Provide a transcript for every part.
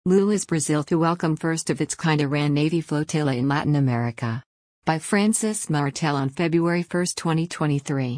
Lula's Brazil to welcome first-of-its-kind Iran Navy flotilla in Latin America. By Francis Martel on February 1, 2023.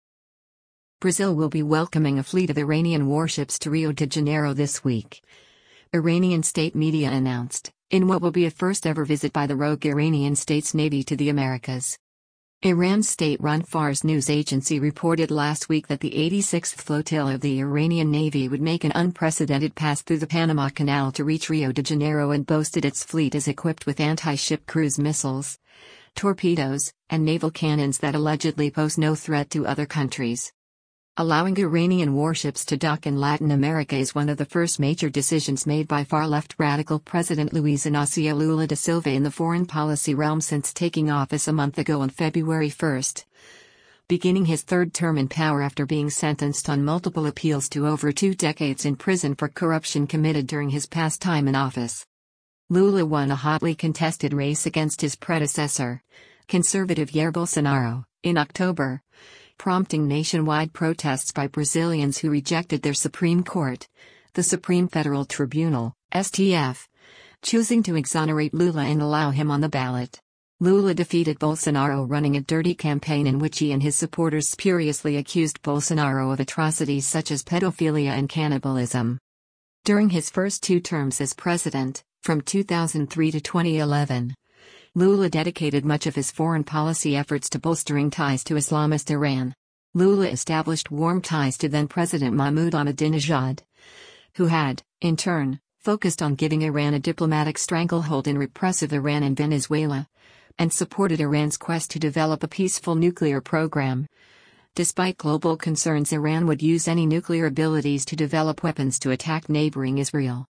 Brazil will be welcoming a fleet of Iranian warships to Rio de Janeiro this week. Iranian state media announced, in what will be a first-ever visit by the rogue Iranian state's navy to the Americas. Iran's state-run Fars news agency reported last week that the 86th Flotilla of the Iranian Navy would make an unprecedented pass through the Panama Canal to reach Rio de Janeiro and boasted its fleet is equipped with anti-ship cruise missiles, torpedoes, and naval cannons that allegedly pose no threat to other countries. Allowing Iranian warships to dock in Latin America is one of the first major decisions made by far-left radical President Luiz Inácio Lula da Silva in the foreign policy realm since taking office a month ago on February 1, beginning his third term in power after being sentenced on multiple appeals to over 2 decades in prison for corruption committed during his past time in office. Lula won a hotly contested race against his predecessor, conservative Jair Bolsonaro, in October, prompting nationwide protests by Brazilians who rejected their Supreme Court, the Supreme Federal Tribunal, STF, choosing to exonerate Lula and allow him on the ballot. Lula defeated Bolsonaro running a dirty campaign in which he and his supporters spuriously accused Bolsonaro of atrocities such as pedophilia and cannibalism. During his first 2 terms as president, from 2003 to 2011, Lula dedicated much of his foreign policy efforts to bolstering ties to Islamist Iran. Lula established warm ties to then-President Mahmoud Ahmadinejad, who had, in turn, focused on giving Iran a diplomatic stranglehold in repressive Iran and Venezuela, and supported Iran's quest to develop a peaceful nuclear program. Despite global concerns Iran would use any nuclear abilities to develop weapons to attack neighboring Israel.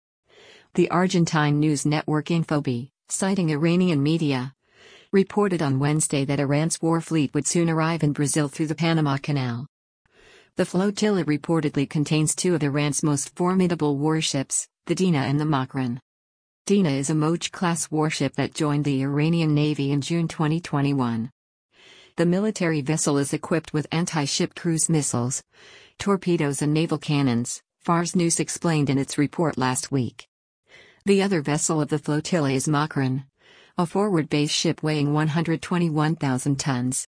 The Argentine news network Infobae, citing Iranian media, reported on Wednesday that Iran's war fleet would soon arrive in Brazil through the Panama Canal. The flotilla reportedly contains 2 of Iran's most formidable warships, the Dina and the Makran. Dina is a Moj-class warship that joined the Iranian Navy in June 2021. The military vessel is equipped with anti-ship cruise missiles, torpedoes and naval cannons, Fars News explained in its report last week. The other vessel of the flotilla is Makran, a forward-based ship weighing 121,000 tons.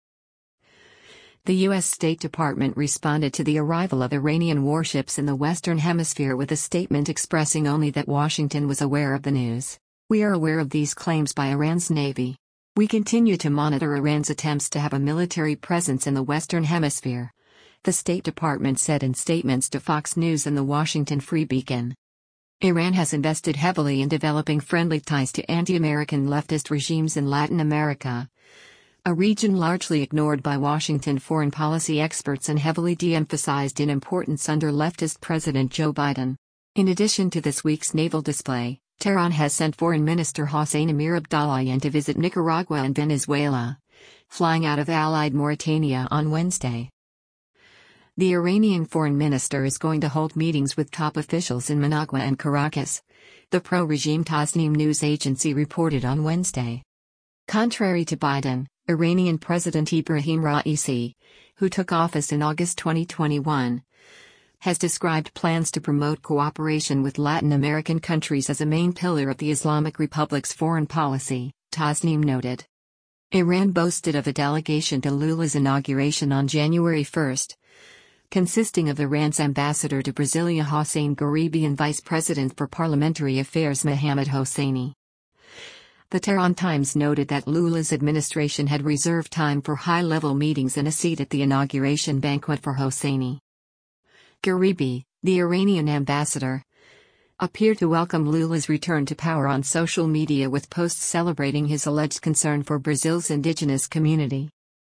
The U.S. State Department responded to the arrival of Iranian warships in the Western Hemisphere with a statement expressing only that Washington was aware of the news. "We are aware of these claims by Iran's Navy. We continue to monitor Iran's attempts to have a military presence in the Western Hemisphere," the State Department said in statements to Fox News and the Washington Free Beacon. Iran has invested heavily in developing friendly ties to anti-American leftist regimes in Latin America, a region largely ignored by Washington foreign policy experts and heavily de-emphasized in importance under leftist President Joe Biden. In addition to this week's naval display, Tehran has sent Foreign Minister Hossein Amir Abdollahian to visit Nicaragua and Venezuela, flying out of allied Mauritania on Wednesday. The Iranian foreign minister is going to hold meetings with top officials in Managua and Caracas, the pro-regime Tasnim news agency reported on Wednesday. Contrary to Biden, Iranian President Ibrahim Raisi, who took office in August 2021, has described plans to promote cooperation with Latin American countries as a main pillar of the Islamic Republic's foreign policy, Tasnim noted. Iran boasted of a delegation to Lula's inauguration on January 1, consisting of Iran's ambassador to Brasilia Hossein Gharibi and Vice President for Parliamentary Affairs Mohammad Hosseini. The Tehran Times noted that Lula's administration had reserved time for high-level meetings and a seat at the inauguration banquet for Hosseini. Gharibi, the Iranian ambassador, appeared to welcome Lula's return to power on social media with posts celebrating his alleged concern for Brazil's indigenous community.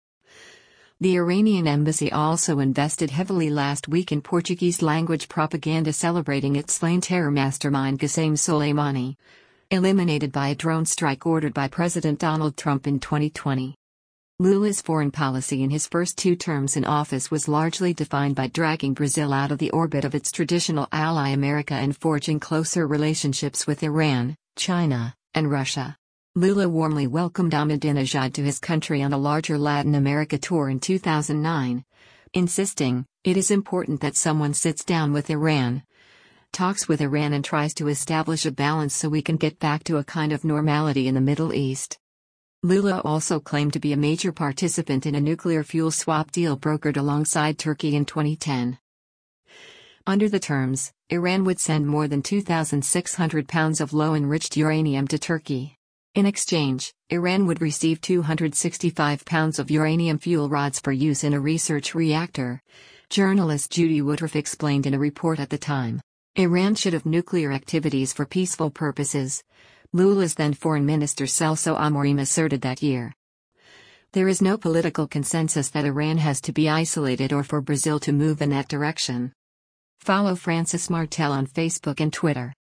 The Iranian embassy also invested heavily last week in Portuguese-language propaganda celebrating its slain terror mastermind Qasem Soleimani, eliminated by a drone strike ordered by President Donald Trump in 2020. Lula's foreign policy in his first 2 terms in office was largely defined by dragging Brazil out of the orbit of its traditional ally America and forging closer relationships with Iran, China, and Russia. Lula warmly welcomed Ahmadinejad to his country on a larger Latin America tour in 2009, insisting, "It is important that someone sits down with Iran, talks with Iran and tries to establish a balance so we can get back to a kind of normality in the Middle East. Lula also claimed to be a major participant in a nuclear fuel swap deal brokered alongside Turkey in 2010. Under the terms, Iran would send more than 2,600 pounds of low-enriched uranium to Turkey. In exchange, Iran would receive 265 pounds of uranium fuel rods for use in a research reactor. Journalist Judy Woodruff explained in a report at the time. Iran should have nuclear activities for peaceful purposes, Lula's then Foreign Minister Celso Amorim asserted that year. There is no political consensus that Iran has to be isolated or for Brazil to move in that direction. Follow Francis Martel on Facebook and Twitter.